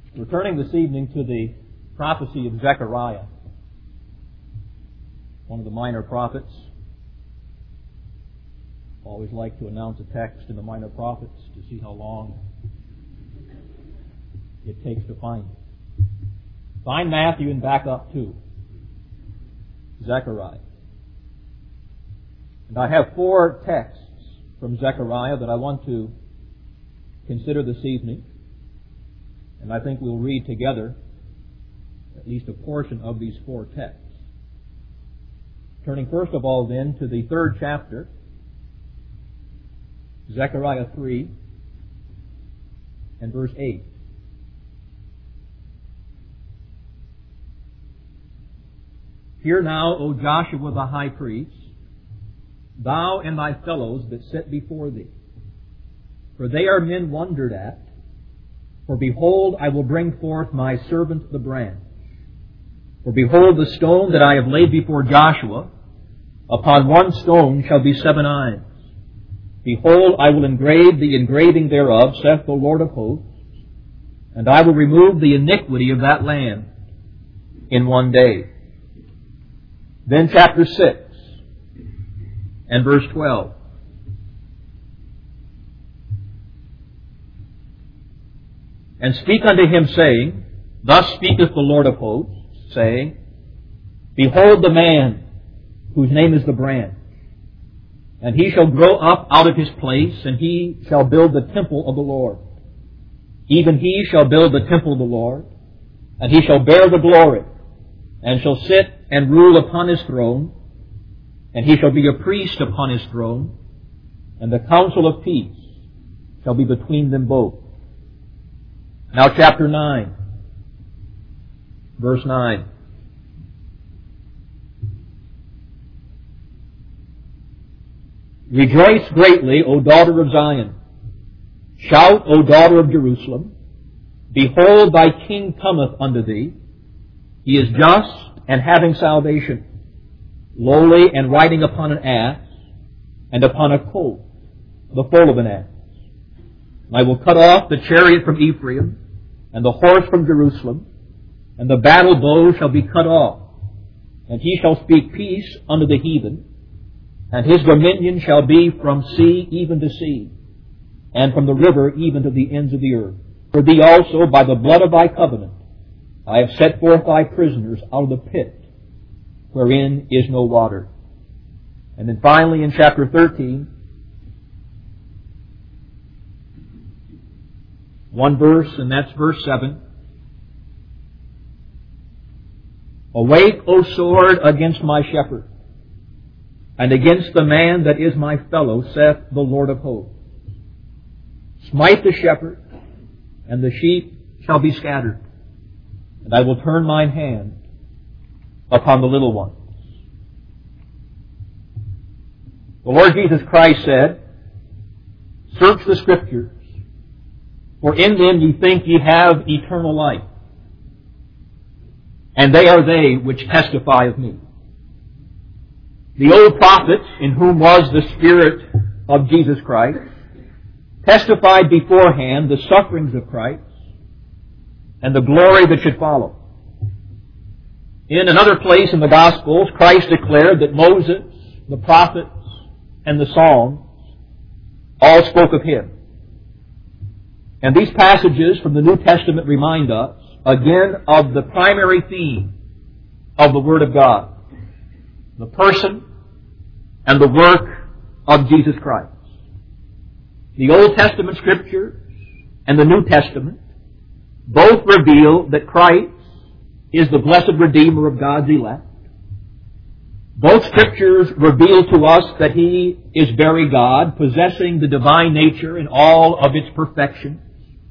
We're turning this evening to the prophecy of Zechariah, one of the minor prophets. I always like to announce a text in the minor prophets to see how long it takes to find it. Find Matthew and back up to Zechariah. And I have 4 texts from Zechariah that I want to consider this evening. And I think we'll read together at least a portion of these 4 texts. Turning first of all then to the 3rd chapter, Zechariah 3 and verse 8. Hear now, O Joshua the high priest, thou and thy fellows that sit before thee, for they are men wondered at. For behold, I will bring forth my servant the branch. For behold, the stone that I have laid before Joshua, upon one stone shall be 7 eyes. Behold, I will engrave the engraving thereof, saith the Lord of hosts, and I will remove the iniquity of that land in one day. Then chapter 6 and verse 12. And speak unto him, saying, Thus speaketh the Lord of hosts, saying, Behold the man whose name is the branch, and he shall grow up out of his place, and he shall build the temple of the Lord. Even he shall build the temple of the Lord, and he shall bear the glory, and shall sit and rule upon his throne, and he shall be a priest upon his throne, and the counsel of peace shall be between them both. Now chapter 9, verse 9. Rejoice greatly, O daughter of Zion. Shout, O daughter of Jerusalem. Behold, thy king cometh unto thee. He is just and having salvation, lowly and riding upon an ass, and upon a colt, the foal of an ass. I will cut off the chariot from Ephraim, and the horse from Jerusalem, and the battle bow shall be cut off. And he shall speak peace unto the heathen, and his dominion shall be from sea even to sea, and from the river even to the ends of the earth. For thee also, by the blood of thy covenant, I have set forth thy prisoners out of the pit, wherein is no water. And then finally in chapter 13, one verse, and that's verse 7. Awake, O sword, against my shepherd, and against the man that is my fellow, saith the Lord of hosts. Smite the shepherd, and the sheep shall be scattered, and I will turn mine hand upon the little ones. The Lord Jesus Christ said, Search the Scriptures, for in them ye think ye have eternal life, and they are they which testify of me. The old prophets, in whom was the Spirit of Jesus Christ, testified beforehand the sufferings of Christ and the glory that should follow. In another place in the Gospels, Christ declared that Moses, the prophets, and the Psalms all spoke of Him. And these passages from the New Testament remind us, again, of the primary theme of the Word of God, the person and the work of Jesus Christ. The Old Testament Scriptures and the New Testament both reveal that Christ is the blessed Redeemer of God's elect. Both Scriptures reveal to us that He is very God, possessing the divine nature in all of its perfection.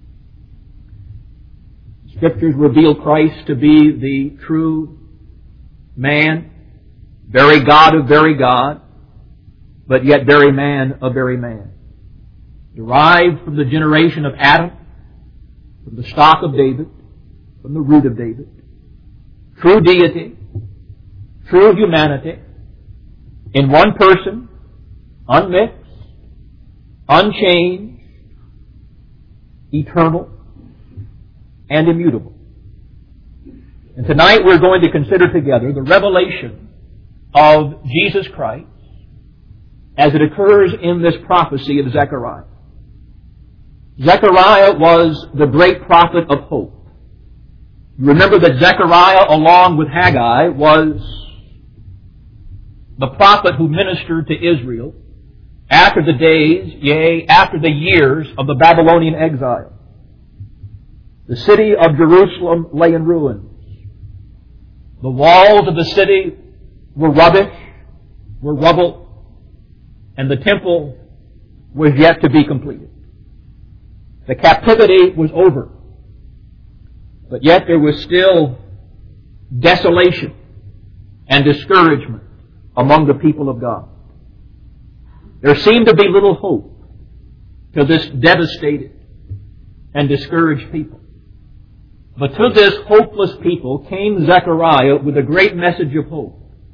Scriptures reveal Christ to be the true man, very God of very God, but yet very man of very man. Derived from the generation of Adam, from the stock of David, from the root of David. True deity, true humanity, in one person, unmixed, unchanged, eternal, and immutable. And tonight we're going to consider together the revelation of Jesus Christ as it occurs in this prophecy of Zechariah. Zechariah was the great prophet of hope. You remember that Zechariah, along with Haggai, was the prophet who ministered to Israel after the days, yea, after the years of the Babylonian exile. The city of Jerusalem lay in ruins. The walls of the city were rubbish, were rubble, and the temple was yet to be completed. The captivity was over. But yet there was still desolation and discouragement among the people of God. There seemed to be little hope to this devastated and discouraged people. But to this hopeless people came Zechariah with a great message of hope.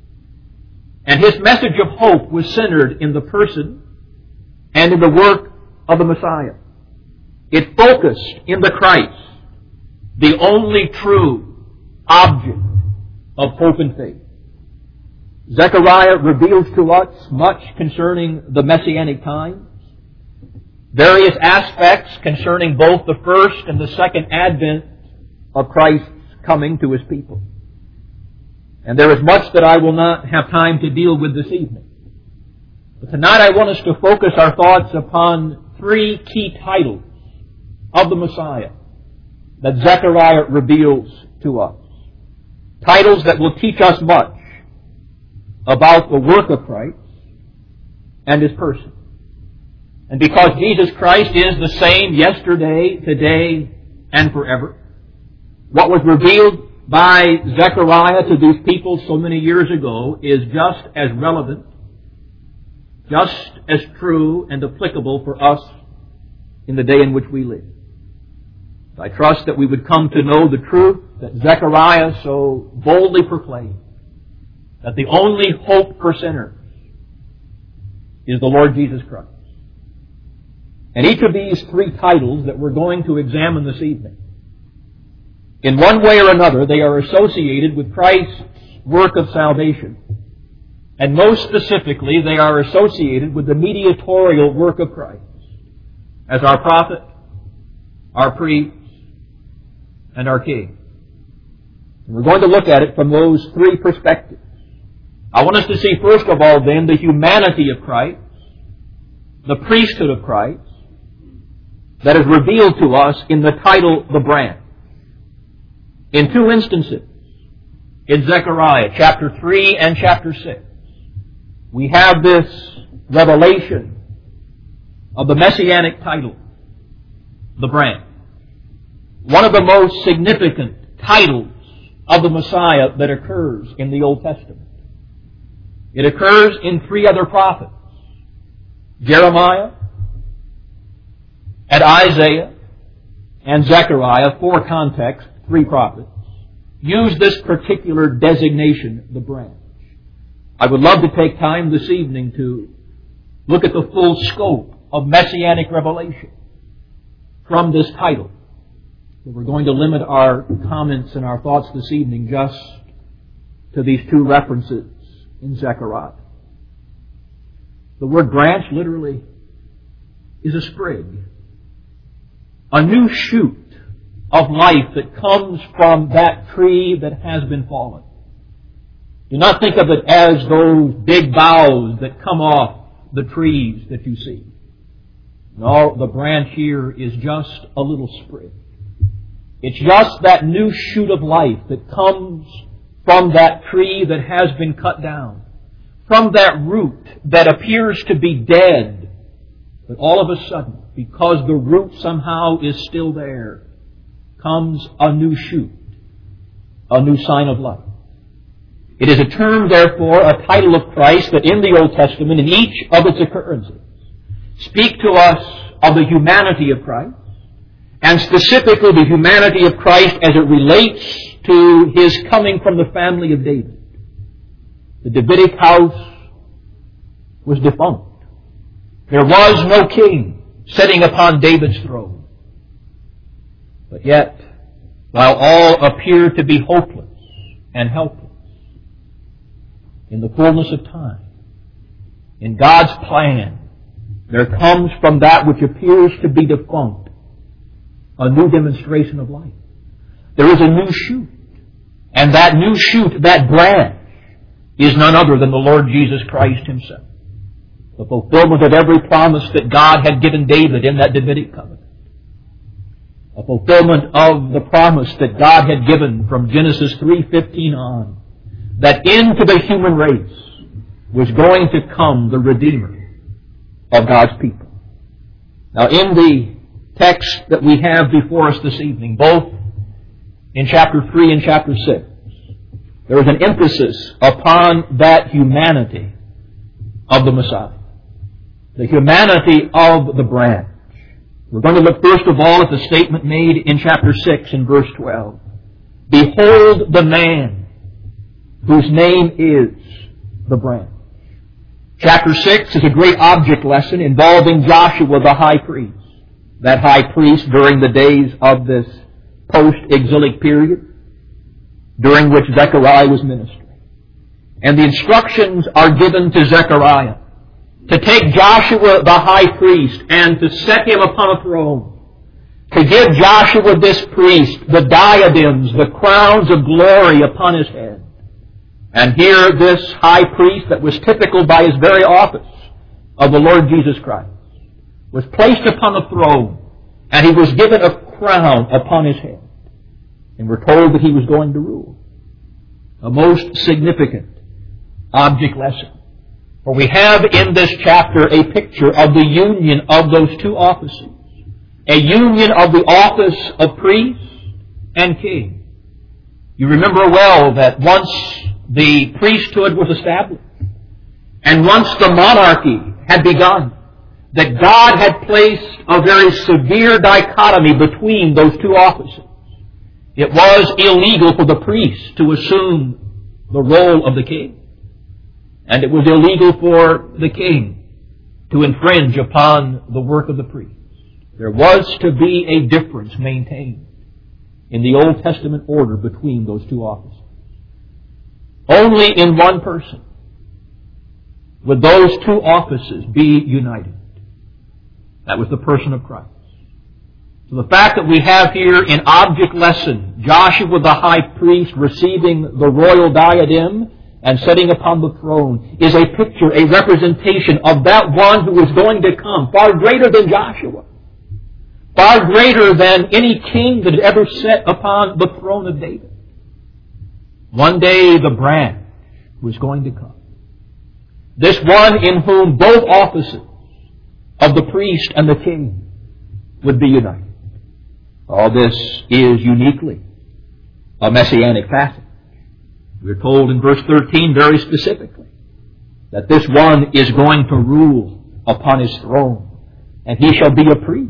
And his message of hope was centered in the person and in the work of the Messiah. It focused in the Christ, the only true object of hope and faith. Zechariah reveals to us much concerning the Messianic times, various aspects concerning both the first and the second advent of Christ's coming to His people. And there is much that I will not have time to deal with this evening. But tonight I want us to focus our thoughts upon three key titles of the Messiah that Zechariah reveals to us. Titles that will teach us much about the work of Christ and His person. And because Jesus Christ is the same yesterday, today, and forever, what was revealed by Zechariah to these people so many years ago is just as relevant, just as true and applicable for us in the day in which we live. I trust that we would come to know the truth that Zechariah so boldly proclaimed, that the only hope for sinners is the Lord Jesus Christ. And each of these three titles that we're going to examine this evening, in one way or another, they are associated with Christ's work of salvation. And most specifically, they are associated with the mediatorial work of Christ as our prophet, our priest, and our king. And we're going to look at it from those three perspectives. I want us to see, first of all, then, the humanity of Christ, the priesthood of Christ, that is revealed to us in the title, the branch. In two instances, in Zechariah, chapter 3 and chapter 6, we have this revelation of the messianic title, the branch. One of the most significant titles of the Messiah that occurs in the Old Testament. It occurs in three other prophets, Jeremiah and Isaiah and Zechariah, for context, three prophets, use this particular designation, the branch. I would love to take time this evening to look at the full scope of messianic revelation from this title. But we're going to limit our comments and our thoughts this evening just to these two references in Zechariah. The word branch literally is a sprig, a new shoot of life that comes from that tree that has been fallen. Do not think of it as those big boughs that come off the trees that you see. No, the branch here is just a little sprig. It's just that new shoot of life that comes from that tree that has been cut down, from that root that appears to be dead, but all of a sudden, because the root somehow is still there, comes a new shoot, a new sign of life. It is a term, therefore, a title of Christ that in the Old Testament, in each of its occurrences, speak to us of the humanity of Christ, and specifically the humanity of Christ as it relates to His coming from the family of David. The Davidic house was defunct. There was no king sitting upon David's throne. But yet, while all appear to be hopeless and helpless. In the fullness of time, in God's plan, there comes from that which appears to be defunct a new demonstration of life. There is a new shoot. And that new shoot, that branch, is none other than the Lord Jesus Christ Himself. The fulfillment of every promise that God had given David in that Davidic covenant. A fulfillment of the promise that God had given from Genesis 3:15 on, that into the human race was going to come the Redeemer of God's people. Now, in the text that we have before us this evening, both in chapter 3 and chapter 6, there is an emphasis upon that humanity of the Messiah. The humanity of the branch. We're going to look first of all at the statement made in chapter 6 in verse 12. Behold the man whose name is the branch. Chapter 6 is a great object lesson involving Joshua the high priest. That high priest during the days of this post-exilic period, during which Zechariah was ministering. And the instructions are given to Zechariah to take Joshua the high priest and to set him upon a throne, to give Joshua this priest the diadems, the crowns of glory upon his head. And here this high priest that was typical by his very office of the Lord Jesus Christ was placed upon a throne, and he was given a crown upon his head. And we're told that he was going to rule. A most significant object lesson. For we have in this chapter a picture of the union of those two offices. A union of the office of priest and king. You remember well that once the priesthood was established, and once the monarchy had begun, that God had placed a very severe dichotomy between those two offices. It was illegal for the priest to assume the role of the king. And it was illegal for the king to infringe upon the work of the priest. There was to be a difference maintained in the Old Testament order between those two offices. Only in one person would those two offices be united. That was the person of Christ. So the fact that we have here in object lesson Joshua the high priest receiving the royal diadem and sitting upon the throne is a picture, a representation of that one who is going to come, far greater than Joshua, far greater than any king that had ever sat upon the throne of David. One day the branch was going to come. This one in whom both offices of the priest and the king would be united. All this is uniquely a messianic passage. We're told in verse 13 very specifically that this one is going to rule upon his throne, and he shall be a priest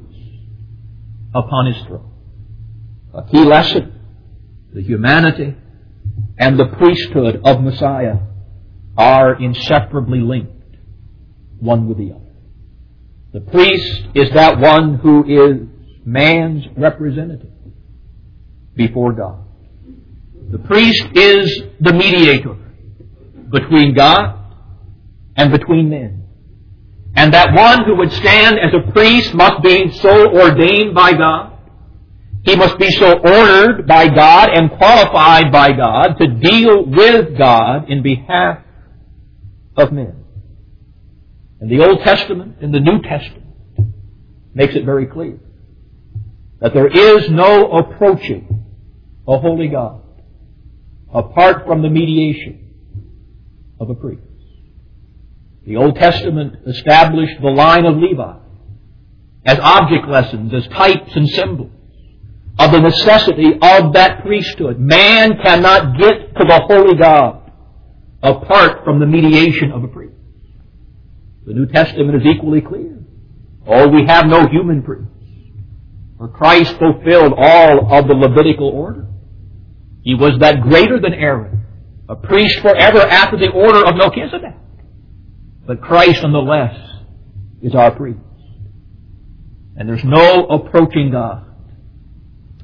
upon his throne. A key lesson, the humanity and the priesthood of Messiah are inseparably linked one with the other. The priest is that one who is man's representative before God. The priest is the mediator between God and between men. And that one who would stand as a priest must be so ordained by God. He must be so ordered by God and qualified by God to deal with God in behalf of men. And the Old Testament and the New Testament makes it very clear that there is no approaching a holy God apart from the mediation of a priest. The Old Testament established the line of Levi as object lessons, as types and symbols of the necessity of that priesthood. Man cannot get to the holy God apart from the mediation of a priest. The New Testament is equally clear. Oh, we have no human priest. For Christ fulfilled all of the Levitical order. He was that greater than Aaron, a priest forever after the order of Melchizedek. But Christ, nonetheless, is our priest. And there's no approaching God.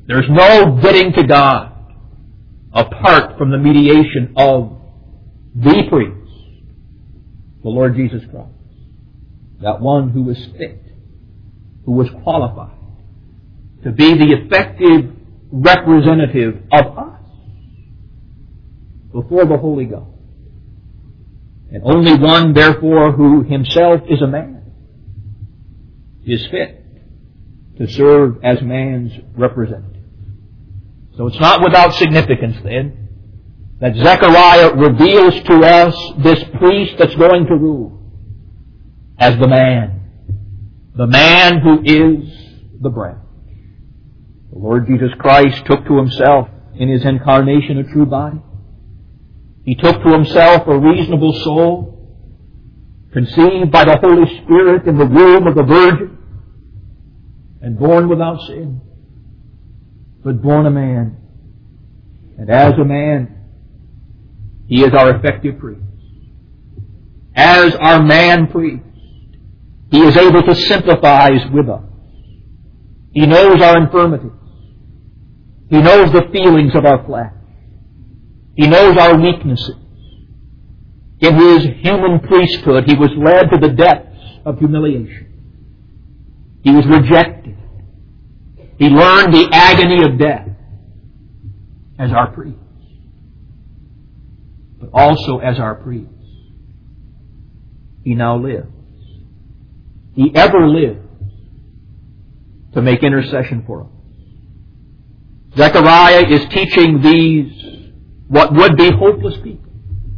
There's no getting to God apart from the mediation of the priest, the Lord Jesus Christ. That one who was fit, who was qualified to be the effective representative of us before the Holy God. And only one, therefore, who himself is a man, is fit to serve as man's representative. So it's not without significance, then, that Zechariah reveals to us this priest that's going to rule as the man who is the branch. The Lord Jesus Christ took to himself in his incarnation a true body. He took to himself a reasonable soul, conceived by the Holy Spirit in the womb of the Virgin, and born without sin, but born a man. And as a man, he is our effective priest. As our man priest, he is able to sympathize with us. He knows our infirmities. He knows the feelings of our flesh. He knows our weaknesses. In his human priesthood, he was led to the depths of humiliation. He was rejected. He learned the agony of death as our priest. But also as our priest, he now lives. He ever lives to make intercession for us. Zechariah is teaching these, what would be hopeless people,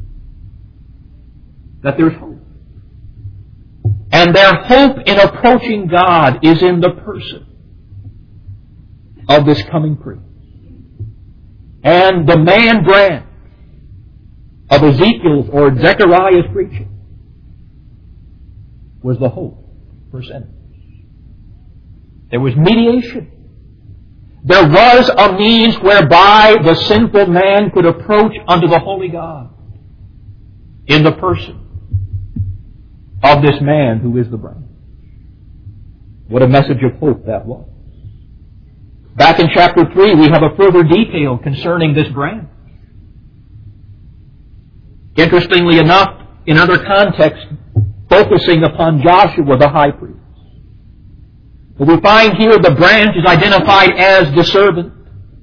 that there's hope. And their hope in approaching God is in the person of this coming priest. And the man branch of Ezekiel's or Zechariah's preaching was the hope for sinners. There was mediation. There was a means whereby the sinful man could approach unto the holy God in the person of this man who is the branch. What a message of hope that was. Back in chapter 3, we have a further detail concerning this branch. Interestingly enough, in other contexts, focusing upon Joshua the high priest. But we find here the branch is identified as the servant.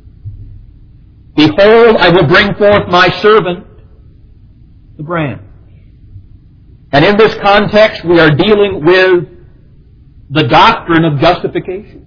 Behold, I will bring forth my servant, the branch. And in this context, we are dealing with the doctrine of justification.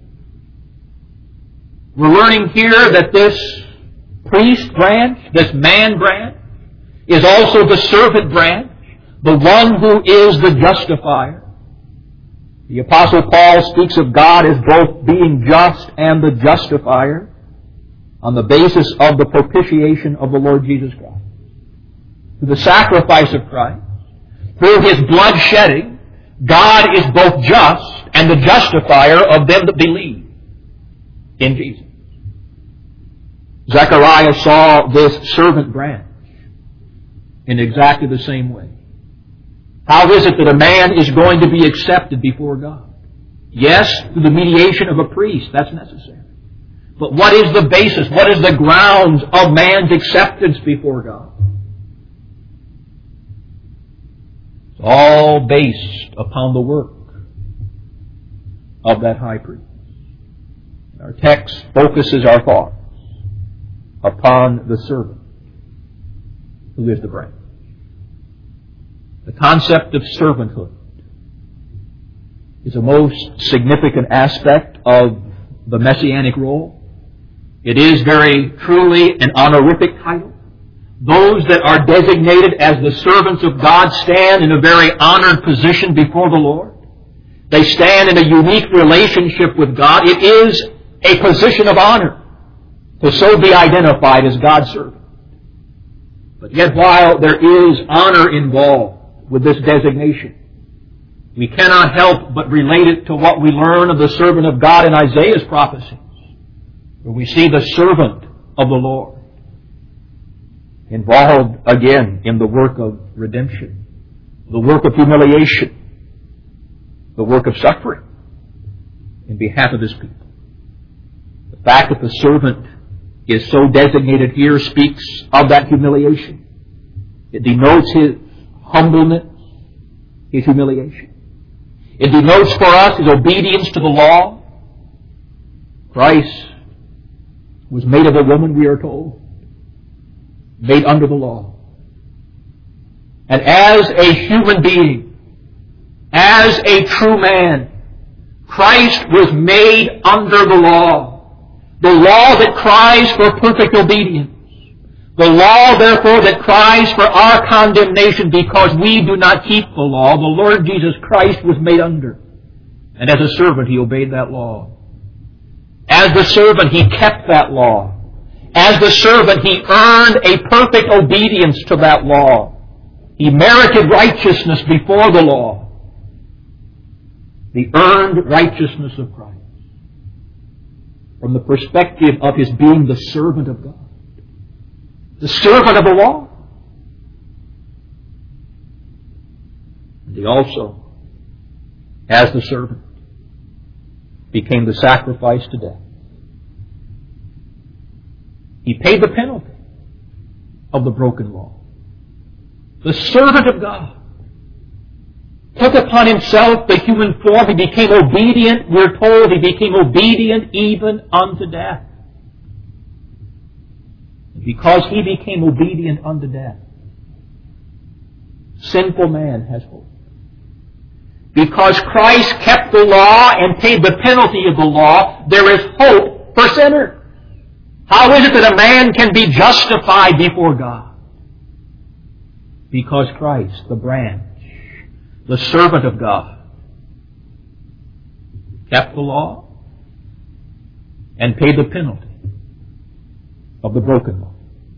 We're learning here that this priest branch, this man branch, is also the servant branch, the one who is the justifier. The Apostle Paul speaks of God as both being just and the justifier on the basis of the propitiation of the Lord Jesus Christ. Through the sacrifice of Christ, through His blood shedding, God is both just and the justifier of them that believe in Jesus. Zechariah saw this servant branch in exactly the same way. How is it that a man is going to be accepted before God? Yes, through the mediation of a priest, that's necessary. But what is the basis, what is the grounds of man's acceptance before God? It's all based upon the work of that high priest. Our text focuses our thoughts upon the servant who is the branch. The concept of servanthood is a most significant aspect of the messianic role. It is very truly an honorific title. Those that are designated as the servants of God stand in a very honored position before the Lord. They stand in a unique relationship with God. It is a position of honor to so be identified as God's servant. But yet while there is honor involved with this designation, we cannot help but relate it to what we learn of the servant of God in Isaiah's prophecies, where we see the servant of the Lord involved again in the work of redemption, the work of humiliation, the work of suffering in behalf of His people. The The fact that the servant is so designated here speaks of that humiliation. It denotes his humbleness, his humiliation. It denotes for us his obedience to the law. Christ was made of a woman, we are told, made under the law. And as a human being, as a true man, Christ was made under the law. The law that cries for perfect obedience. The law, therefore, that cries for our condemnation because we do not keep the law. The Lord Jesus Christ was made under. And as a servant, He obeyed that law. As the servant, He kept that law. As the servant, He earned a perfect obedience to that law. He merited righteousness before the law. The earned righteousness of Christ. From the perspective of His being the servant of God. The servant of the law. And He also, as the servant, became the sacrifice to death. He paid the penalty of the broken law. The servant of God took upon Himself the human form. He became obedient. We're told He became obedient even unto death. And because He became obedient unto death, sinful man has hope. Because Christ kept the law and paid the penalty of the law, there is hope for sinners. How is it that a man can be justified before God? Because Christ, the branch, the servant of God, kept the law and paid the penalty of the broken law.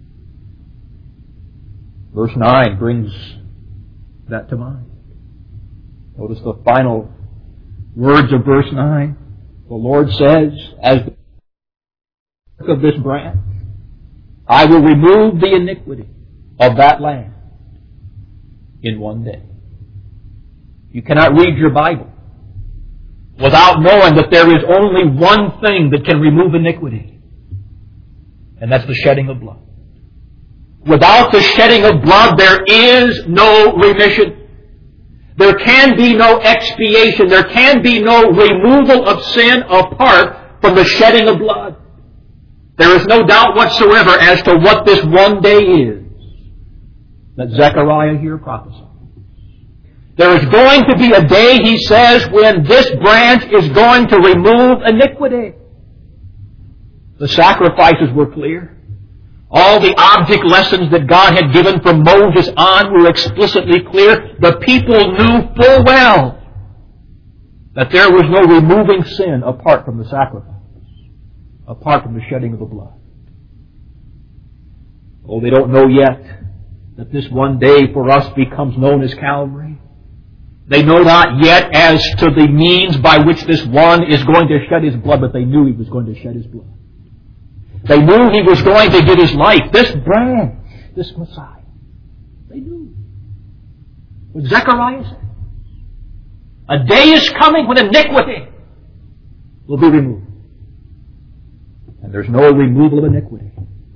Verse 9 brings that to mind. Notice the final words of verse 9. The Lord says, as the of this branch, I will remove the iniquity of that land in one day. You cannot read your Bible without knowing that there is only one thing that can remove iniquity, and that's the shedding of blood. Without the shedding of blood, there is no remission. There can be no expiation. There can be no removal of sin apart from the shedding of blood. There is no doubt whatsoever as to what this one day is that Zechariah here prophesied. There is going to be a day, he says, when this branch is going to remove iniquity. The sacrifices were clear. All the object lessons that God had given from Moses on were explicitly clear. The people knew full well that there was no removing sin apart from the sacrifice, apart from the shedding of the blood. Oh, they don't know yet that this one day for us becomes known as Calvary. They know not yet as to the means by which this one is going to shed his blood, but they knew he was going to shed his blood. They knew he was going to give his life. This branch, this Messiah. They knew. What Zechariah said. A day is coming when iniquity will be removed. And there's no removal of iniquity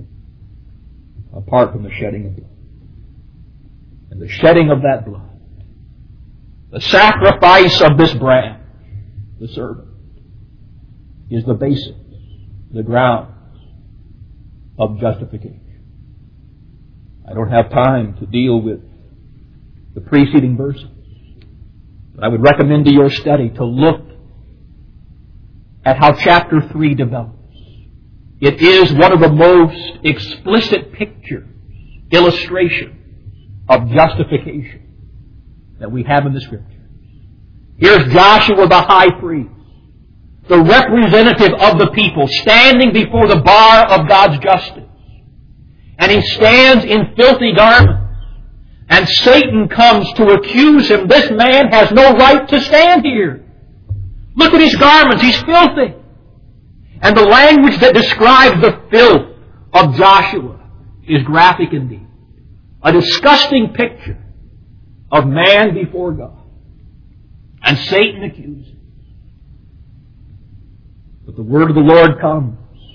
apart from the shedding of blood. And the shedding of that blood, the sacrifice of this branch, the servant, is the basis, the ground of justification. I don't have time to deal with the preceding verses, but I would recommend to your study to look at how chapter 3 develops. It is one of the most explicit pictures, illustrations of justification that we have in the Scripture. Here's Joshua the high priest, the representative of the people, standing before the bar of God's justice. And he stands in filthy garments. And Satan comes to accuse him. This man has no right to stand here. Look at his garments. He's filthy. And the language that describes the filth of Joshua is graphic indeed. A disgusting picture of man before God. And Satan accuses him. But the word of the Lord comes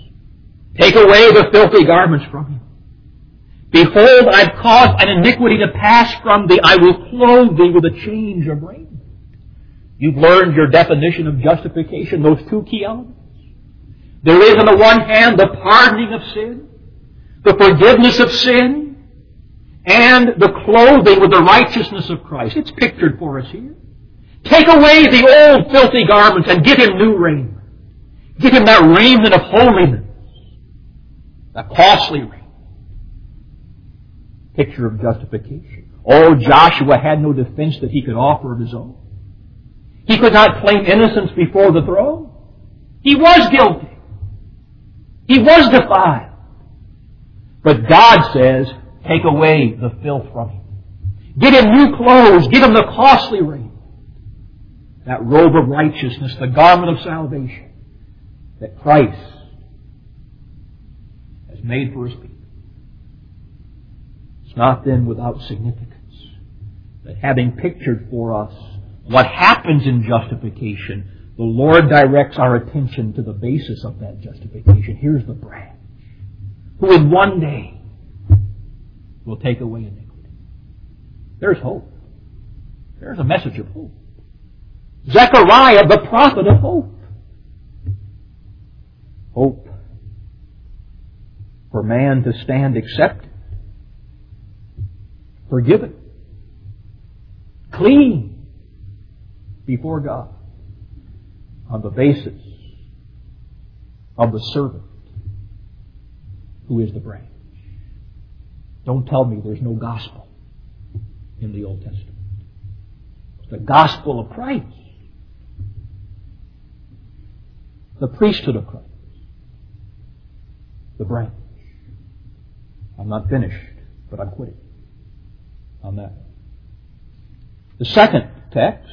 Take away the filthy garments from him. Behold, I've caused an iniquity to pass from thee. I will clothe thee with a change of raiment. You've learned your definition of justification, those two key elements. There is on the one hand the pardoning of sin, the forgiveness of sin, and the clothing with the righteousness of Christ. It's pictured for us here. Take away the old filthy garments and give him new raiment. Give him that raiment of holiness, that costly raiment. Picture of justification. Oh, Joshua had no defense that he could offer of his own. He could not claim innocence before the throne. He was guilty. He was defiled. But God says, take away the filth from him. Give him new clothes. Give him the costly raiment. That robe of righteousness, the garment of salvation that Christ has made for his people. It's not then without significance that having pictured for us what happens in justification, the Lord directs our attention to the basis of that justification. Here's the branch, who in one day will take away iniquity. There's hope. There's a message of hope. Zechariah, the prophet of hope. Hope for man to stand accepted, forgiven, clean before God on the basis of the servant who is the branch. Don't tell me there's no gospel in the Old Testament. It's the gospel of Christ. The priesthood of Christ. The branch. I'm not finished, but I'm quitting on that. The second text,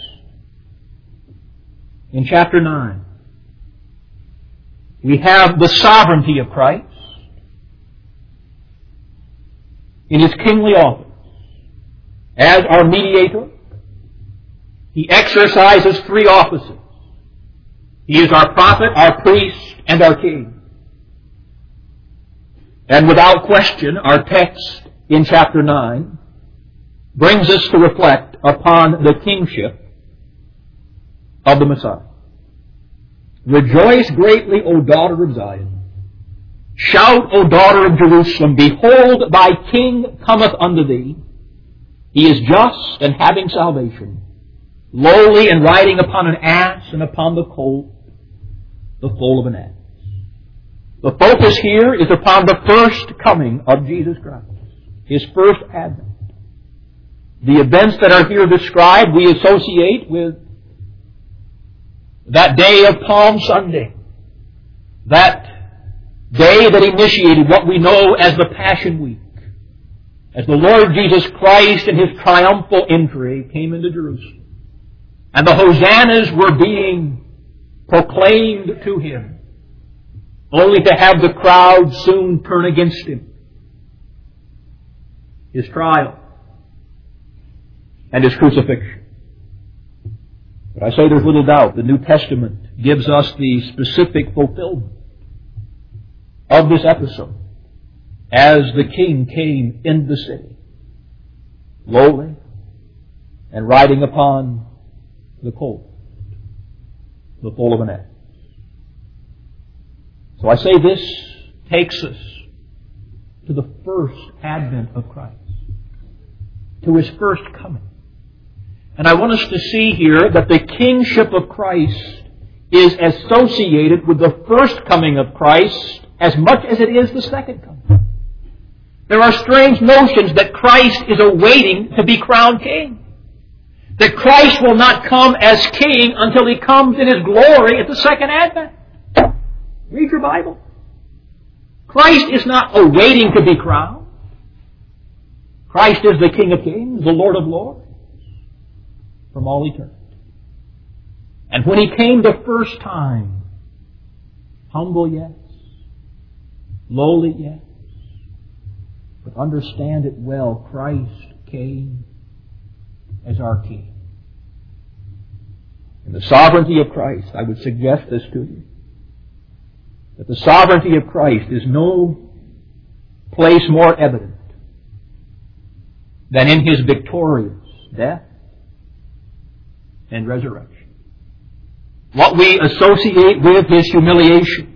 in chapter 9, we have the sovereignty of Christ in his kingly office. As our mediator, he exercises three offices. He is our prophet, our priest, and our king. And without question, our text in chapter 9 brings us to reflect upon the kingship of the Messiah. Rejoice greatly, O daughter of Zion. Shout, O daughter of Jerusalem. Behold, thy king cometh unto thee. He is just and having salvation, lowly and riding upon an ass and upon the colt, the foal of an ass. The focus here is upon the first coming of Jesus Christ, his first advent. The events that are here described we associate with that day of Palm Sunday, that day that initiated what we know as the Passion Week, as the Lord Jesus Christ in his triumphal entry came into Jerusalem, and the hosannas were being proclaimed to him, only to have the crowd soon turn against him. His trial and his crucifixion. But I say there's little doubt the New Testament gives us the specific fulfillment of this episode as the king came into the city, lowly and riding upon the colt, the foal of an ass. So I say this takes us to the first advent of Christ, to his first coming. And I want us to see here that the kingship of Christ is associated with the first coming of Christ as much as it is the second coming. There are strange notions that Christ is awaiting to be crowned king. That Christ will not come as king until he comes in his glory at the second advent. Read your Bible. Christ is not awaiting to be crowned. Christ is the King of kings, the Lord of lords, from all eternity. And when he came the first time, humble yes, lowly yes, but understand it well, Christ came as our King. In the sovereignty of Christ, I would suggest this to you, that the sovereignty of Christ is no place more evident than in His victorious death and resurrection. What we associate with His humiliation,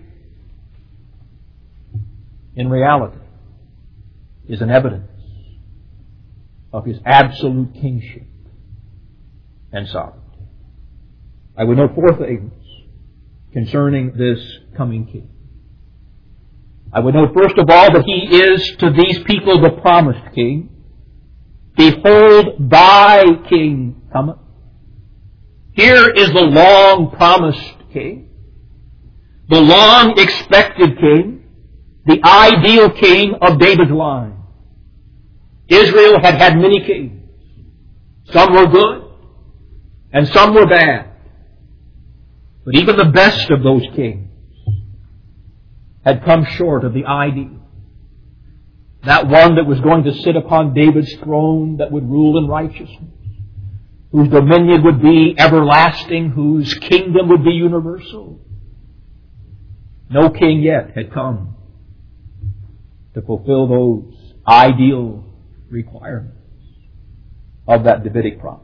in reality, is an evidence of His absolute kingship and sovereignty. I would note four things concerning this coming King. I would note first of all that He is to these people the promised King. Behold, thy King cometh. Here is the long promised King, the long expected King, the ideal King of David's line. Israel had had many kings. Some were good and some were bad. But even the best of those kings had come short of the ideal. That one that was going to sit upon David's throne, that would rule in righteousness, whose dominion would be everlasting, whose kingdom would be universal. No king yet had come to fulfill those ideal requirements of that Davidic promise.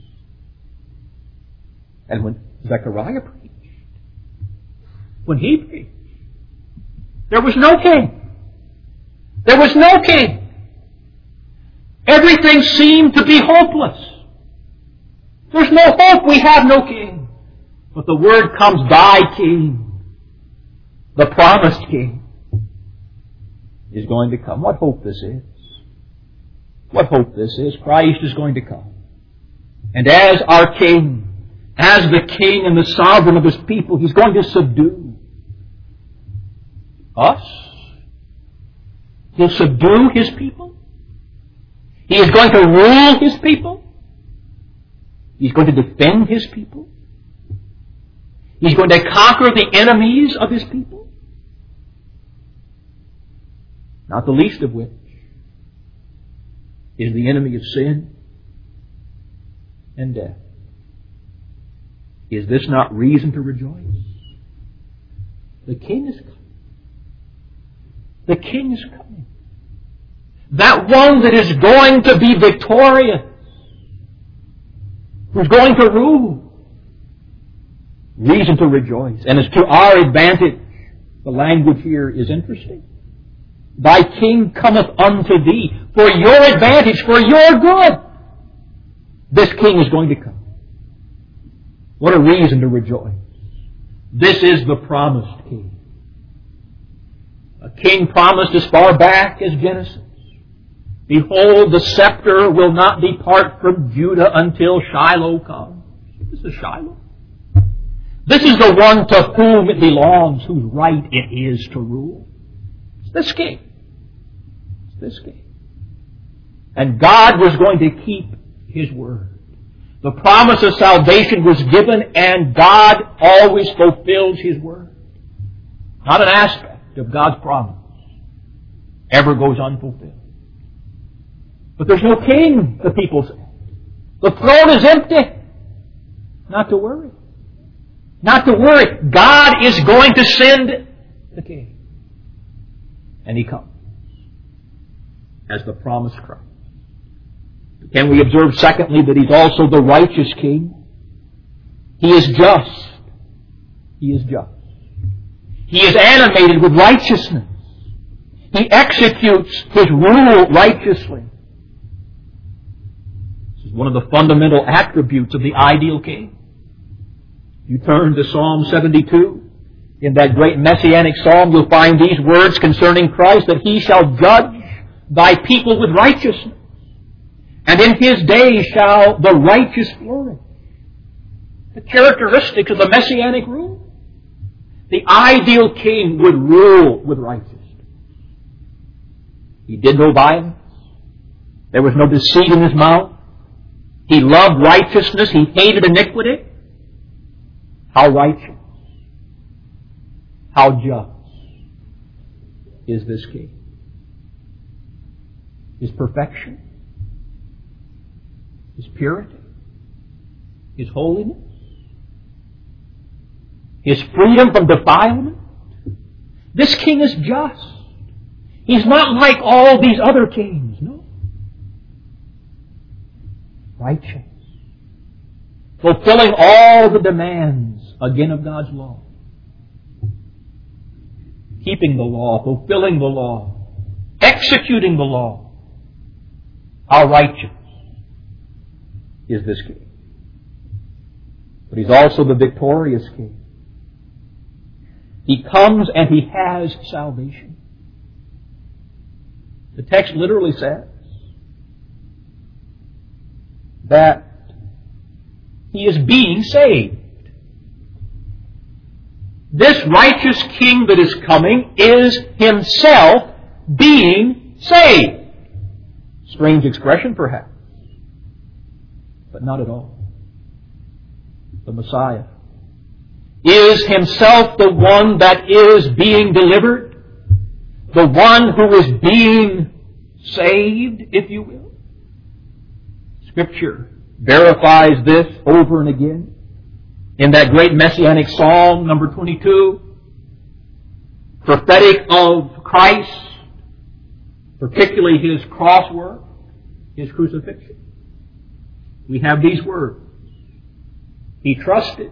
And when Zechariah preached, when he preached, there was no king. There was no king. Everything seemed to be hopeless. There's no hope. We have no king. But the word comes, thy King, the promised King, is going to come. What hope this is. What hope this is. Christ is going to come. And as our King, as the King and the sovereign of His people, He's going to subdue us. He'll subdue His people. He is going to rule His people. He's going to defend His people. He's going to conquer the enemies of His people. Not the least of which is the enemy of sin and death. Is this not reason to rejoice? The King is coming. The King is coming. That one that is going to be victorious, who's going to rule. Reason to rejoice. And it's to our advantage. The language here is interesting. Thy King cometh unto thee for your advantage, for your good. This King is going to come. What a reason to rejoice. This is the promised King. A King promised as far back as Genesis. Behold, the scepter will not depart from Judah until Shiloh comes. This is Shiloh. This is the one to whom it belongs, whose right it is to rule. It's this King. It's this King. And God was going to keep His word. The promise of salvation was given, and God always fulfills His word. Not an aspect of God's promise ever goes unfulfilled. But there's no king, the people say. The throne is empty. Not to worry. Not to worry. God is going to send the King. And He comes as the promised Christ. Can we observe, secondly, that He's also the righteous King? He is just. He is just. He is animated with righteousness. He executes His rule righteously. This is one of the fundamental attributes of the ideal King. You turn to Psalm 72. In that great messianic psalm, you'll find these words concerning Christ, that He shall judge thy people with righteousness, and in His days shall the righteous flourish. The characteristics of the messianic rule. The ideal King would rule with righteousness. He did no violence. There was no deceit in His mouth. He loved righteousness. He hated iniquity. How righteous, how just is this King. His perfection, His purity, His holiness, His freedom from defilement, This king is just. He's not like all these other kings. No. Righteous. Fulfilling all the demands, again, of God's law. Keeping the law, fulfilling the law, executing the law. How righteous is this king? But he's also the victorious king. He comes and he has salvation. The text literally says that he is being saved. This righteous king that is coming is himself being saved. Strange expression, perhaps, but not at all. The Messiah is himself the one that is being delivered, the one who is being saved, if you will. Scripture verifies this over and again in that great messianic psalm, number 22, prophetic of Christ, particularly his cross work, his crucifixion. We have these words. He trusted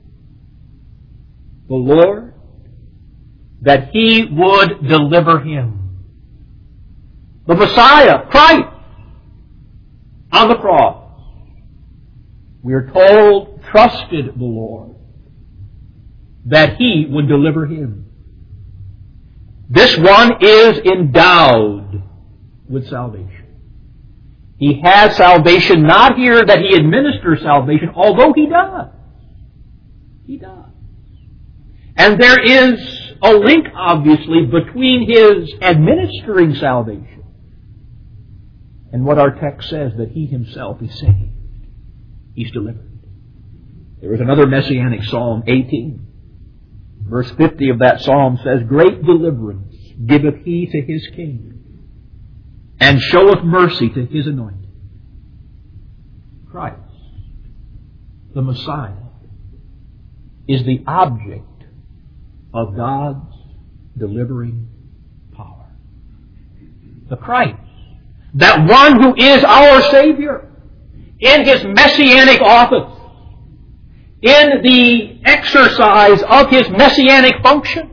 the Lord that He would deliver him. The Messiah, Christ, on the cross, we are told, trusted the Lord that He would deliver him. This one is endowed with salvation. He has salvation, not here that He administers salvation, although He does. He does. And there is a link, obviously, between His administering salvation and what our text says, that He Himself is saved. He's delivered. There is another messianic psalm, 18. Verse 50 of that psalm says, "Great deliverance giveth He to His king, and showeth mercy to His anointed." Christ, the Messiah, is the object of God's delivering power. The Christ, that one who is our Savior, in His messianic office, in the exercise of His messianic function,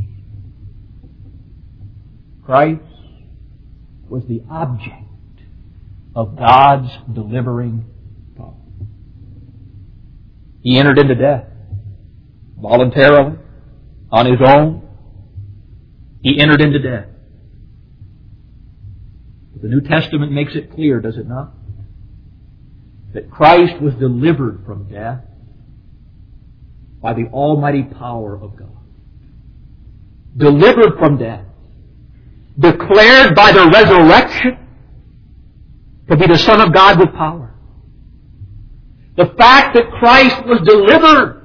Christ was the object of God's delivering power. He entered into death voluntarily, on His own. He entered into death. The New Testament makes it clear, does it not? That Christ was delivered from death by the almighty power of God. Delivered from death. Declared by the resurrection to be the Son of God with power. The fact that Christ was delivered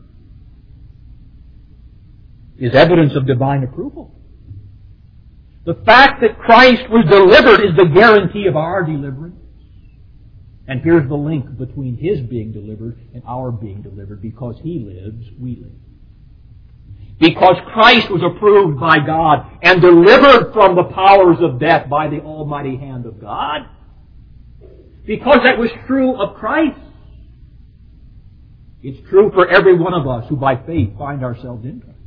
is evidence of divine approval. The fact that Christ was delivered is the guarantee of our deliverance. And here's the link between His being delivered and our being delivered. Because He lives, we live. Because Christ was approved by God and delivered from the powers of death by the almighty hand of God. Because that was true of Christ. It's true for every one of us who by faith find ourselves in Christ.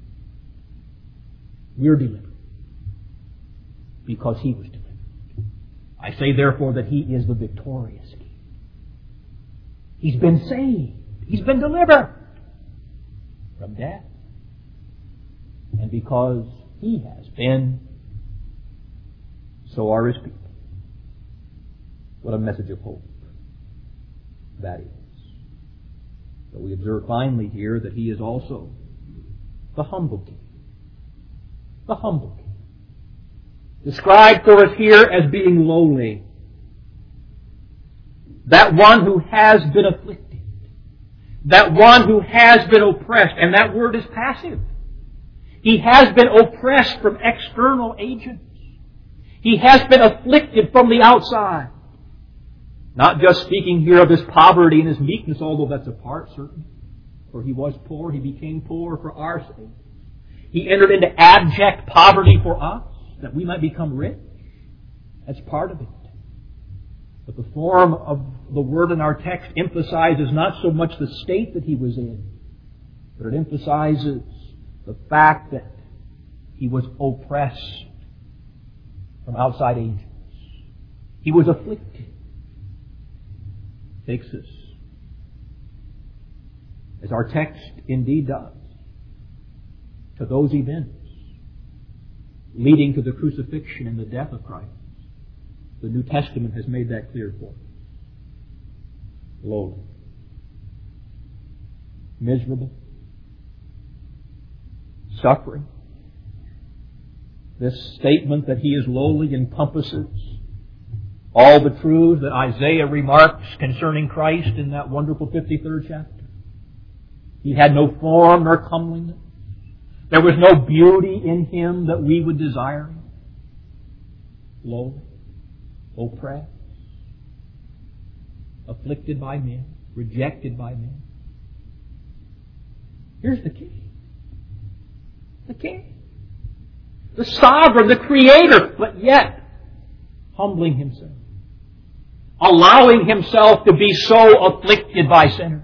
We're delivered because He was delivered. I say therefore that He is the victorious King. He's been saved. He's been delivered from death. And because He has been, so are His people. What a message of hope that is. But we observe finally here that He is also the humble King. The humble King. Described for us here as being lowly. That one who has been afflicted. That one who has been oppressed. And that word is passive. He has been oppressed from external agents. He has been afflicted from the outside. Not just speaking here of His poverty and His meekness, although that's a part, certainly. For He was poor, He became poor for our sake. He entered into abject poverty for us, that we might become rich. That's part of it. But the form of the word in our text emphasizes not so much the state that He was in, but it emphasizes the fact that He was oppressed from outside angels. He was afflicted. Takes us, as our text indeed does, to those events leading to the crucifixion and the death of Christ. The New Testament has made that clear for us. Lowly. Miserable. Suffering. This statement that He is lowly encompasses all the truths that Isaiah remarks concerning Christ in that wonderful 53rd chapter. He had no form nor comeliness. There was no beauty in Him that we would desire Him. Lowly, oppressed, afflicted by men, rejected by men. Here's the King. The King. The Sovereign, the Creator, but yet humbling Himself. Allowing Himself to be so afflicted by sinners.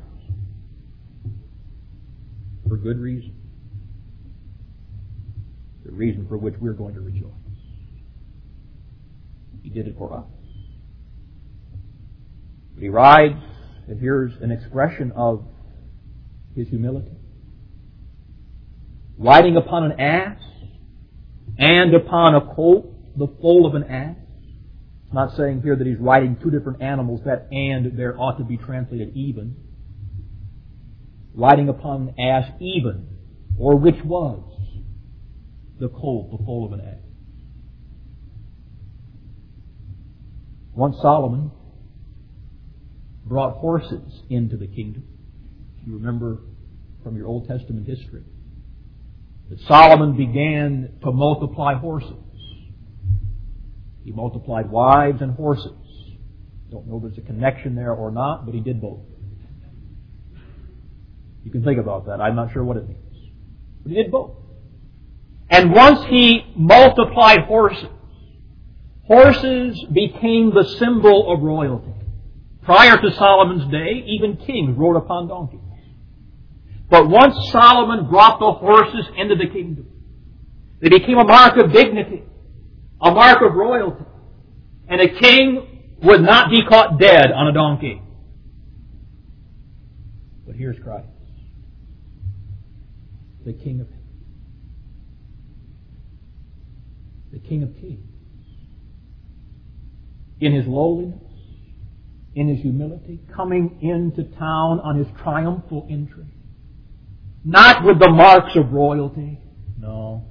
For good reason. The reason for which we're going to rejoice. He did it for us. But He rides, and here's an expression of His humility. Riding upon an ass, and upon a colt, the foal of an ass. It's not saying here that He's riding two different animals. That and there ought to be translated even. Riding upon an ass even, or which was the colt, the foal of an ass. Once Solomon brought horses into the kingdom. You remember from your Old Testament history that Solomon began to multiply horses. He multiplied wives and horses. Don't know if there's a connection there or not, but he did both. You can think about that. I'm not sure what it means. But he did both. And once he multiplied horses, horses became the symbol of royalty. Prior to Solomon's day, even kings rode upon donkeys. But once Solomon brought the horses into the kingdom, they became a mark of dignity, a mark of royalty. And a king would not be caught dead on a donkey. But here's Christ, the King of the King of Kings. In His lowliness, in His humility, coming into town on His triumphal entry. Not with the marks of royalty. No.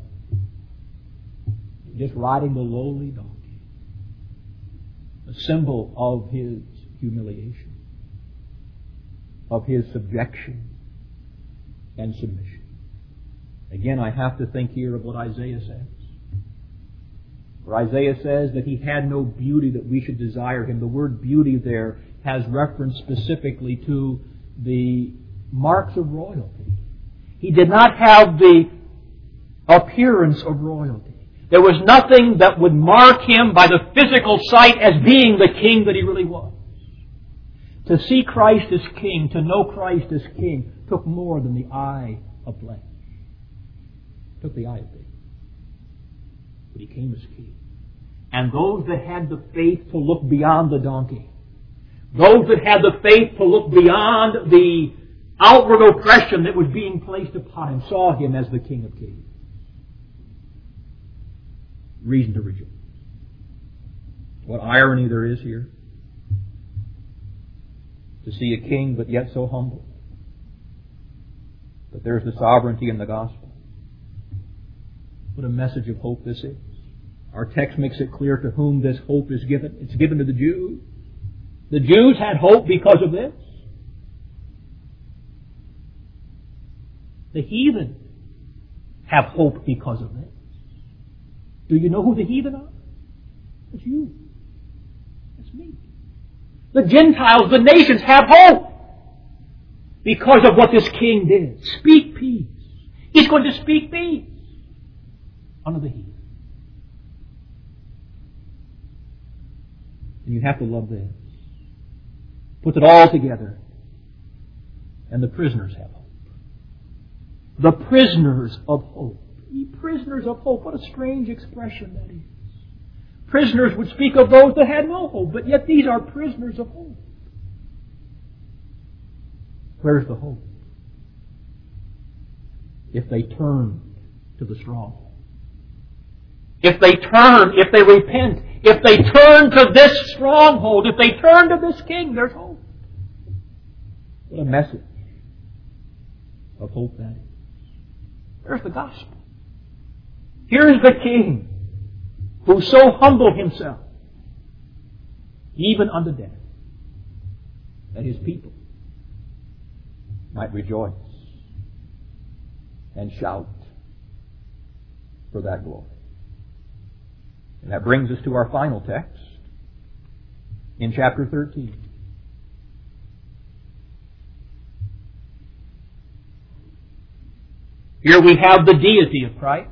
Just riding the lowly donkey. A symbol of His humiliation. Of His subjection and submission. Again, I have to think here of what Isaiah says. For Isaiah says that He had no beauty that we should desire Him. The word beauty there has reference specifically to the marks of royalty. He did not have the appearance of royalty. There was nothing that would mark Him by the physical sight as being the King that He really was. To see Christ as King, to know Christ as King, took more than the eye of flesh. It took the eye of faith. But He came as King. And those that had the faith to look beyond the donkey, those that had the faith to look beyond the outward oppression that was being placed upon Him, saw Him as the King of Kings. Reason to rejoice. What irony there is here. To see a king but yet so humble. But there's the sovereignty in the gospel. What a message of hope this is. Our text makes it clear to whom this hope is given. It's given to the Jews. The Jews had hope because of this. The heathen have hope because of this. Do you know who the heathen are? It's you. It's me. The Gentiles, the nations have hope because of what this King did. Speak peace. He's going to speak peace. unto the heathen. And you have to love this. Puts it all together. And the prisoners have hope. The prisoners of hope. Ye prisoners of hope. What a strange expression that is. Prisoners would speak of those that had no hope, but yet these are prisoners of hope. Where's the hope? If they turn to the stronghold. If they turn, if they repent, if they turn to this stronghold, if they turn to this King, there's hope. What a message of hope that is. There's the gospel. Here's the King who so humbled himself, even unto death, that his people might rejoice and shout for that glory. And that brings us to our final text in chapter 13. Here we have the deity of Christ.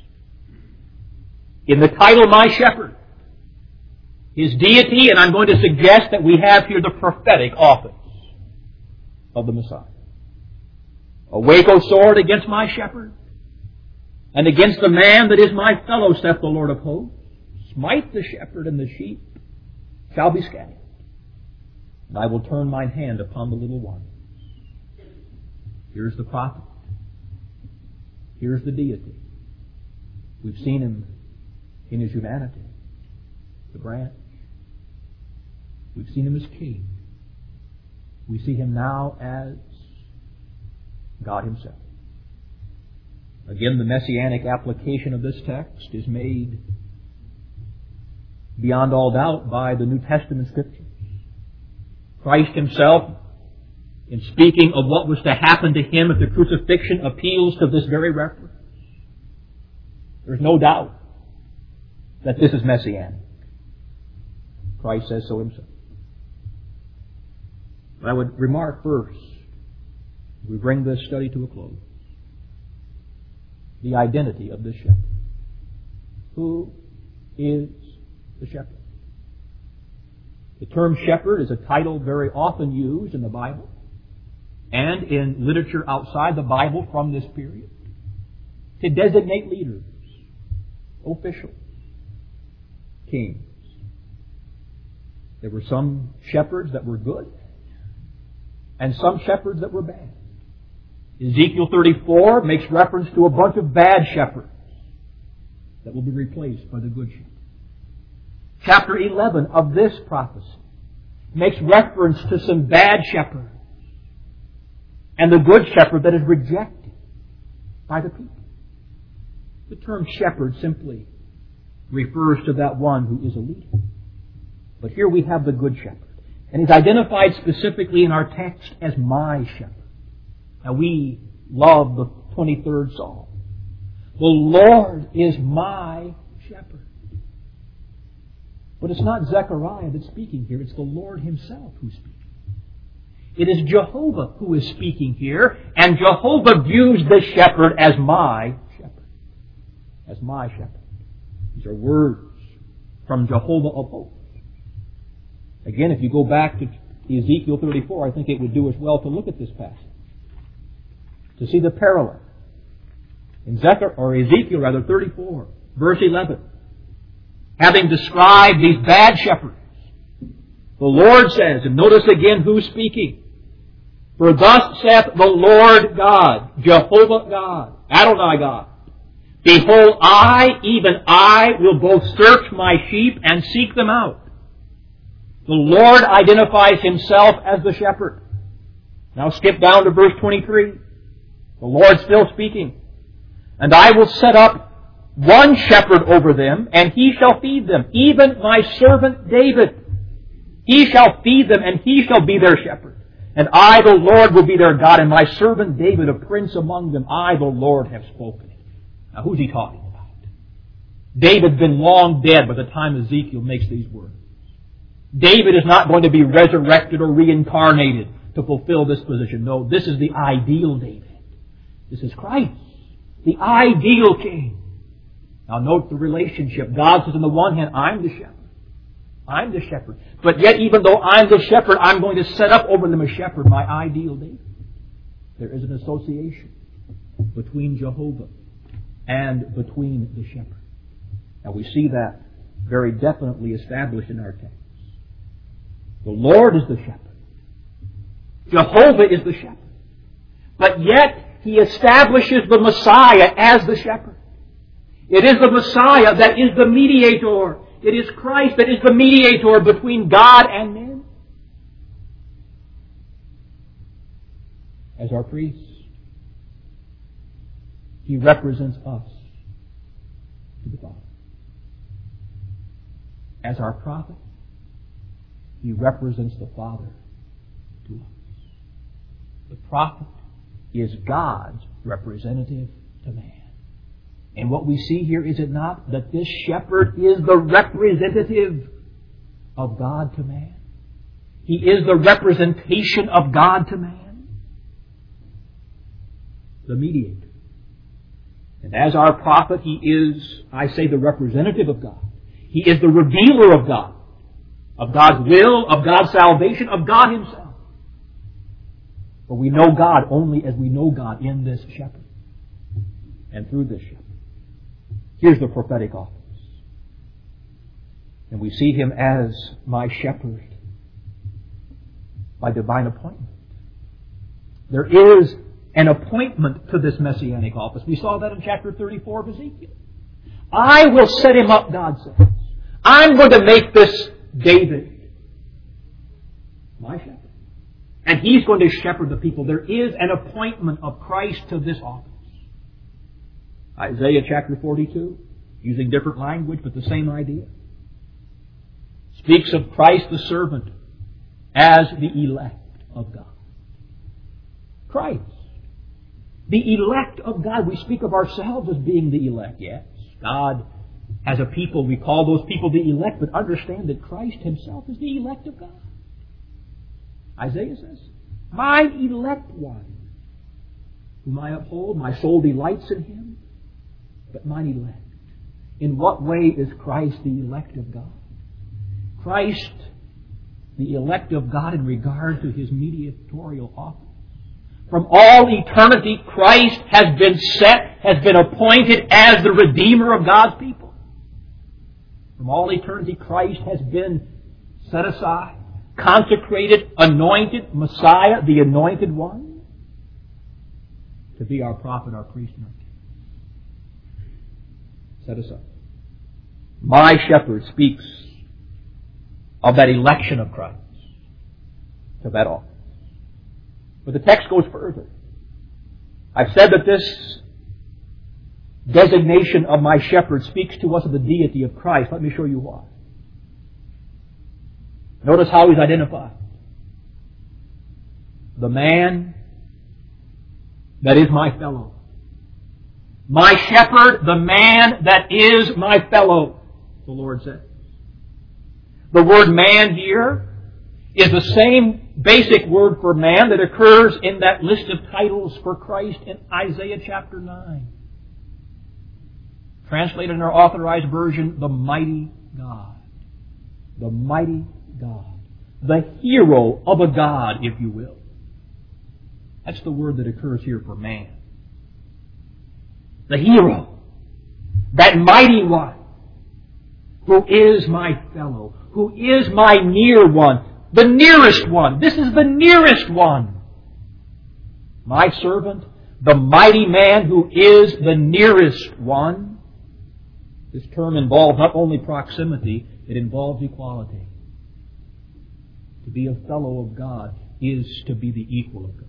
In the title, My Shepherd, His deity, and I'm going to suggest that we have here the prophetic office of the Messiah. Awake, O sword, against my shepherd, and against the man that is my fellow, saith the Lord of hosts. Smite the shepherd, and the sheep shall be scattered. And I will turn mine hand upon the little ones. Here's the prophet. Here's the deity. We've seen him in his humanity, the branch. We've seen him as king. We see him now as God himself. Again, the messianic application of this text is made beyond all doubt by the New Testament Scriptures. Christ himself, in speaking of what was to happen to him at the crucifixion, appeals to this very reference. There's no doubt that this is messianic. Christ says so himself. But I would remark first, as we bring this study to a close, the identity of this shepherd. Who is the shepherd? The term shepherd is a title very often used in the Bible and in literature outside the Bible from this period to designate leaders, officials, kings. There were some shepherds that were good and some shepherds that were bad. Ezekiel 34 makes reference to a bunch of bad shepherds that will be replaced by the good shepherd. Chapter 11 of this prophecy makes reference to some bad shepherds and the good shepherd that is rejected by the people. The term shepherd simply refers to that one who is a leader. But here we have the good shepherd. And he's identified specifically in our text as my shepherd. Now we love the 23rd Psalm. The Lord is my shepherd. But it's not Zechariah that's speaking here. It's the Lord himself who's speaking. It is Jehovah who is speaking here. And Jehovah views this shepherd as my shepherd. As my shepherd. These are words from Jehovah of hosts. Again, if you go back to Ezekiel 34, I think it would do us well to look at this passage. To see the parallel. In Ezekiel 34, verse 11. Having described these bad shepherds, the Lord says, and notice again who's speaking. For thus saith the Lord God, Jehovah God, Adonai God. Behold, I, even I, will both search my sheep and seek them out. The Lord identifies himself as the shepherd. Now skip down to verse 23. The Lord still speaking. And I will set up one shepherd over them, and he shall feed them, even my servant David. He shall feed them, and he shall be their shepherd. And I, the Lord, will be their God, and my servant David, a prince among them. I, the Lord, have spoken it. Now who's he talking about? David's been long dead by the time Ezekiel makes these words. David is not going to be resurrected or reincarnated to fulfill this position. No, this is the ideal David. This is Christ, the ideal king. Now note the relationship. God says on the one hand, I'm the shepherd. I'm the shepherd. But yet even though I'm the shepherd, I'm going to set up over them a shepherd, my ideal David. There is an association between Jehovah and between the shepherd. Now we see that very definitely established in our text. The Lord is the shepherd. Jehovah is the shepherd. But yet He establishes the Messiah as the shepherd. It is the Messiah that is the mediator. It is Christ that is the mediator between God and men. As our priest, He represents us to the Father. As our prophet, He represents the Father to us. The prophet is God's representative to man. And what we see here, is it not, that this shepherd is the representative of God to man? He is the representation of God to man. The mediator. And as our prophet, He is, I say, the representative of God. He is the revealer of God. Of God's will, of God's salvation, of God Himself. For we know God only as we know God in this shepherd. And through this shepherd. Here's the prophetic office. And we see Him as my shepherd by divine appointment. There is an appointment to this messianic office. We saw that in chapter 34 of Ezekiel. I will set him up, God says. I'm going to make this David my shepherd. And he's going to shepherd the people. There is an appointment of Christ to this office. Isaiah chapter 42, using different language, but the same idea, speaks of Christ the servant as the elect of God. Christ, the elect of God. We speak of ourselves as being the elect. Yes, God has a people. We call those people the elect, but understand that Christ Himself is the elect of God. Isaiah says, "Mine elect one, whom I uphold, my soul delights in Him." But mine elect. In what way is Christ the elect of God? Christ, the elect of God in regard to His mediatorial office. From all eternity, Christ has been set, has been appointed as the Redeemer of God's people. From all eternity, Christ has been set aside, consecrated, anointed, Messiah, the anointed one, to be our prophet, our priest, and our king. Set aside. My shepherd speaks of that election of Christ to that office. But the text goes further. I've said that this designation of my shepherd speaks to us of the deity of Christ. Let me show you why. Notice how He's identified. The man that is my fellow. My shepherd, the man that is my fellow, the Lord says. The word man here is the same basic word for man that occurs in that list of titles for Christ in Isaiah chapter 9. Translated in our authorized version, the mighty God. The mighty God. The hero of a God, if you will. That's the word that occurs here for man. The hero. That mighty one. Who is my fellow. Who is my near one. The nearest one. This is the nearest one. My servant. The mighty man who is the nearest one. This term involves not only proximity, it involves equality. To be a fellow of God is to be the equal of God.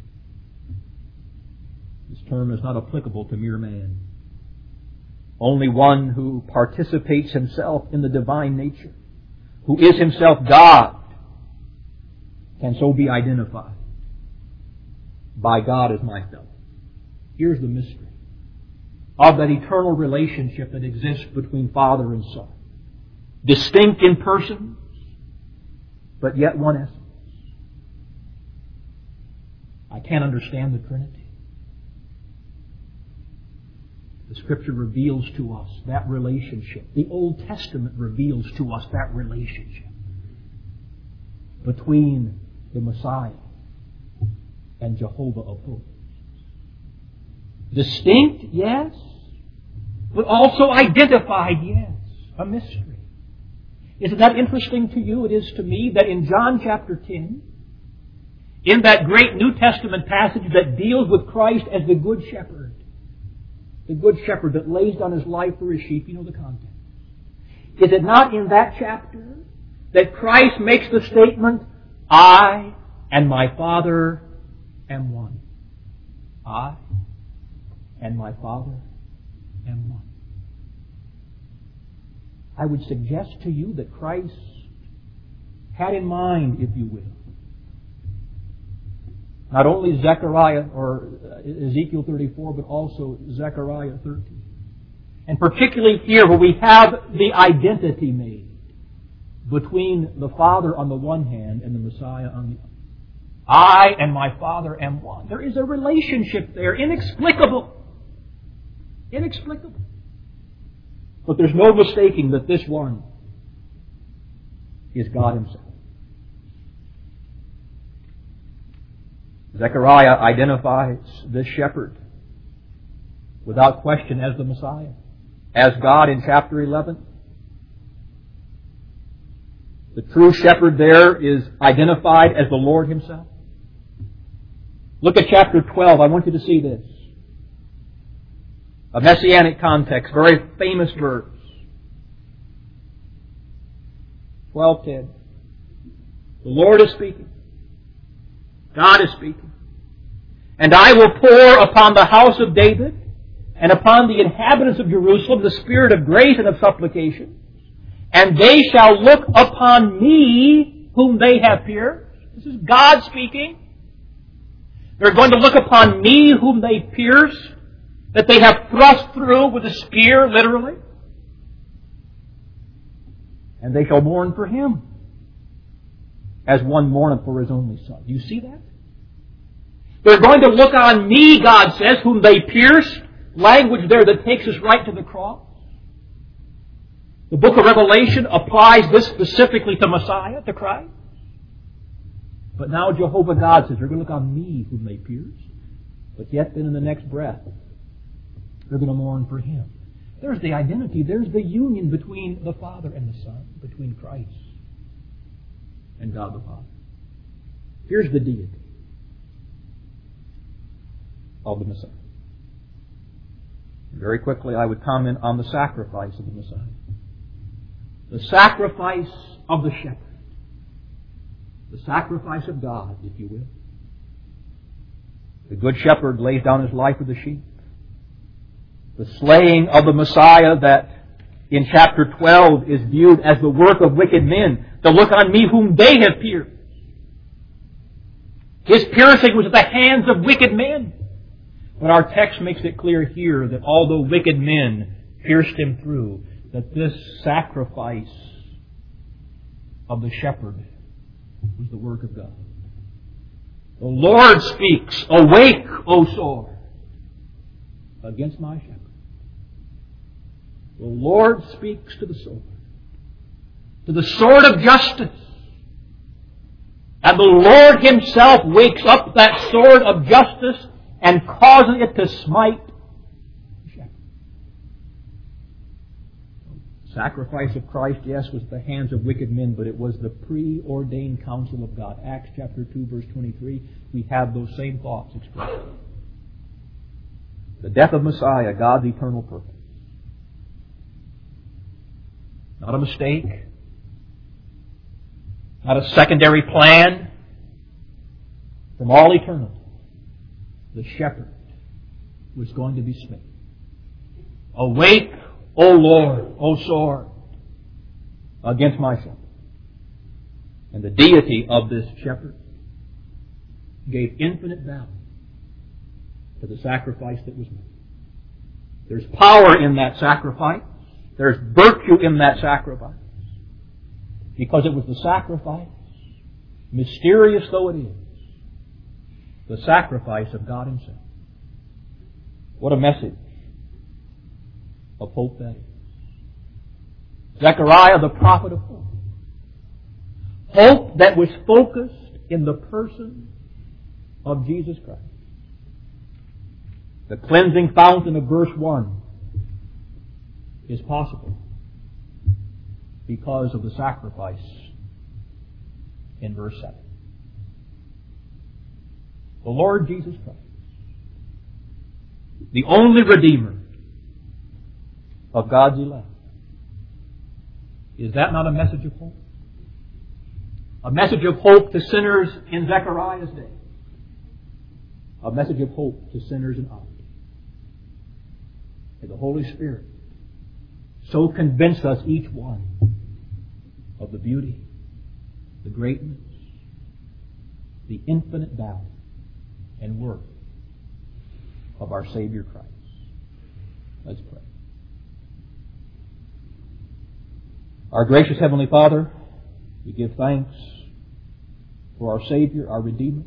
This term is not applicable to mere man. Only one who participates himself in the divine nature, who is himself God, can so be identified by God as my fellow. Here's the mystery of that eternal relationship that exists between Father and Son. Distinct in persons, but yet one essence. I can't understand the Trinity. The Scripture reveals to us that relationship. The Old Testament reveals to us that relationship between the Messiah and Jehovah of hosts. Distinct, yes, but also identified, yes. A mystery. Isn't that interesting to you? It is to me that in John chapter 10, in that great New Testament passage that deals with Christ as the Good Shepherd that lays down his life for his sheep, you know the context. Is it not in that chapter that Christ makes the statement, I and my Father am one? I and my Father am one. I would suggest to you that Christ had in mind, if you will, not only Zechariah or Ezekiel 34, but also Zechariah 13. And particularly here where we have the identity made between the Father on the one hand and the Messiah on the other. I and my Father am one. There is a relationship there, inexplicable. Inexplicable. But there's no mistaking that this one is God Himself. Zechariah identifies this shepherd without question as the Messiah, as God in chapter 11. The true shepherd there is identified as the Lord Himself. Look at chapter 12. I want you to see this. A messianic context, very famous verse. 12:10. The Lord is speaking. God is speaking. And I will pour upon the house of David and upon the inhabitants of Jerusalem the spirit of grace and of supplication. And they shall look upon me whom they have pierced. This is God speaking. They're going to look upon me whom they pierced, that they have thrust through with a spear, literally. And they shall mourn for Him, as one mourneth for his only son. Do you see that? They're going to look on me, God says, whom they pierced. Language there that takes us right to the cross. The book of Revelation applies this specifically to Messiah, to Christ. But now Jehovah God says, they're going to look on me whom they pierced. But yet then in the next breath, they're going to mourn for Him. There's the identity. There's the union between the Father and the Son, between Christ and God the Father. Here's the deity of the Messiah. Very quickly, I would comment on the sacrifice of the Messiah. The sacrifice of the shepherd. The sacrifice of God, if you will. The good shepherd lays down his life for the sheep. The slaying of the Messiah that in chapter 12 is viewed as the work of wicked men. To look on me whom they have pierced. His piercing was at the hands of wicked men. But our text makes it clear here that although wicked men pierced Him through, that this sacrifice of the shepherd was the work of God. The Lord speaks, awake, O sword, against my shepherd. The Lord speaks to the sword of justice. And the Lord Himself wakes up that sword of justice and causes it to smite the shepherd. The sacrifice of Christ, yes, was at the hands of wicked men, but it was the preordained counsel of God. Acts chapter 2, verse 23, we have those same thoughts expressed. The death of Messiah, God's eternal purpose. Not a mistake. Not a secondary plan. From all eternity, the shepherd was going to be smitten. Awake, O Lord, O sword, against my shepherd. And the deity of this shepherd gave infinite value to the sacrifice that was made. There's power in that sacrifice. There's virtue in that sacrifice. Because it was the sacrifice, mysterious though it is, the sacrifice of God Himself. What a message of hope that is. Zechariah, the prophet of hope. Hope that was focused in the person of Jesus Christ. The cleansing fountain of verse 1 is possible because of the sacrifice in verse 7. The Lord Jesus Christ, the only Redeemer of God's elect. Is that not a message of hope? A message of hope to sinners in Zechariah's day. A message of hope to sinners in ours. May the Holy Spirit so convince us, each one, of the beauty, the greatness, the infinite value and worth of our Savior Christ. Let's pray. Our gracious Heavenly Father, we give thanks for our Savior, our Redeemer.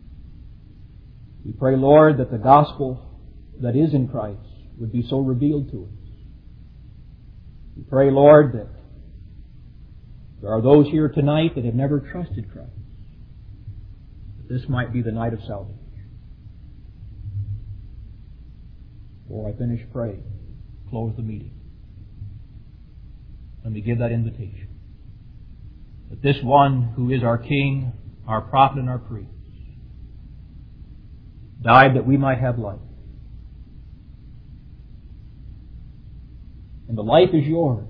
We pray, Lord, that the gospel that is in Christ would be so revealed to us. We pray, Lord, that there are those here tonight that have never trusted Christ, that this might be the night of salvation. Before I finish praying, close the meeting. Let me give that invitation. That this one who is our King, our prophet, and our priest, died that we might have life. And the life is yours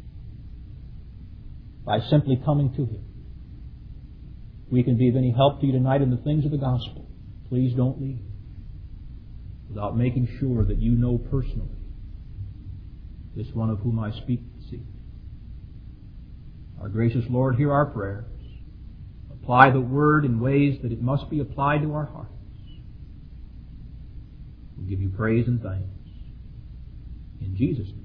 by simply coming to Him. We can be of any help to you tonight in the things of the gospel. Please don't leave without making sure that you know personally this one of whom I speak this evening. Our gracious Lord, hear our prayers. Apply the Word in ways that it must be applied to our hearts. We give you praise and thanks. In Jesus' name.